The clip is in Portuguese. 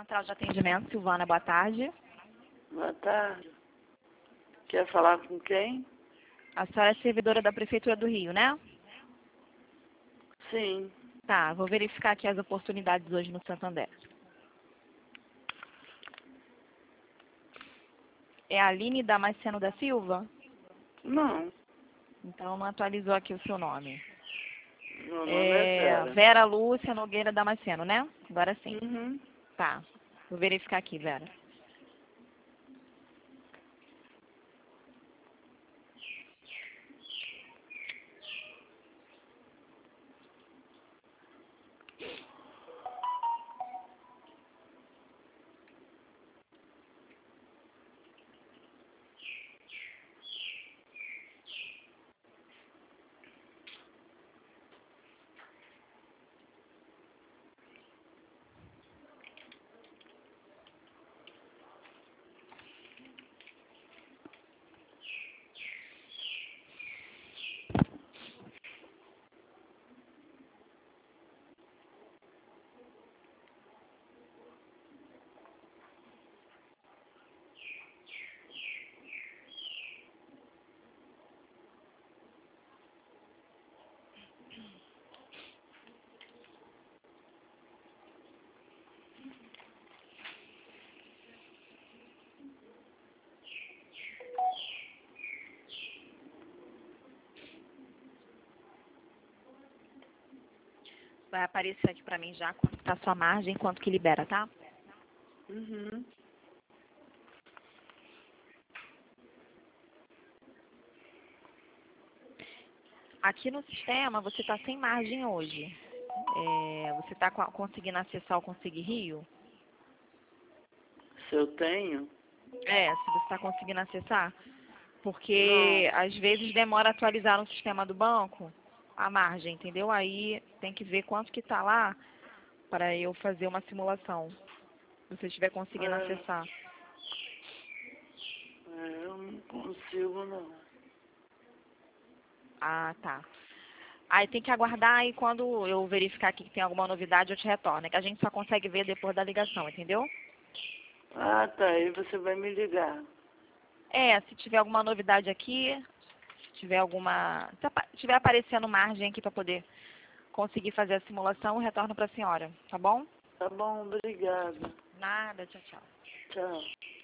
Central de Atendimento, Silvana, boa tarde. Boa tarde. Quer falar com quem? A senhora é servidora da Prefeitura do Rio, né? Sim. Tá, vou verificar aqui as oportunidades hoje no Santander. É a Aline Damasceno da Silva? Não. Então não atualizou aqui o seu nome. Meu nome é Vera. Vera Lúcia Nogueira Damasceno, né? Agora sim. Uhum. Tá, vou verificar aqui, Vera. Vai aparecer aqui pra mim já quanto tá a sua margem, quanto que libera, tá? Uhum. Aqui no sistema você tá sem margem hoje. Você tá conseguindo acessar o Conseguir Rio? Se eu tenho? Se você está conseguindo acessar, porque Não. às vezes demora a atualizar no sistema do banco a margem, entendeu? Aí tem que ver quanto que tá lá para eu fazer uma simulação, se você estiver conseguindo acessar. Eu não consigo, não. Ah, tá. Aí tem que aguardar e quando eu verificar aqui que tem alguma novidade eu te retorno, é que a gente só consegue ver depois da ligação, entendeu? Ah, tá. Aí você vai me ligar. Se tiver alguma novidade aqui, se tiver se tiver aparecendo margem aqui para poder conseguir fazer a simulação, eu retorno para a senhora, tá bom? Tá bom, obrigada. Nada, tchau, tchau. Tchau.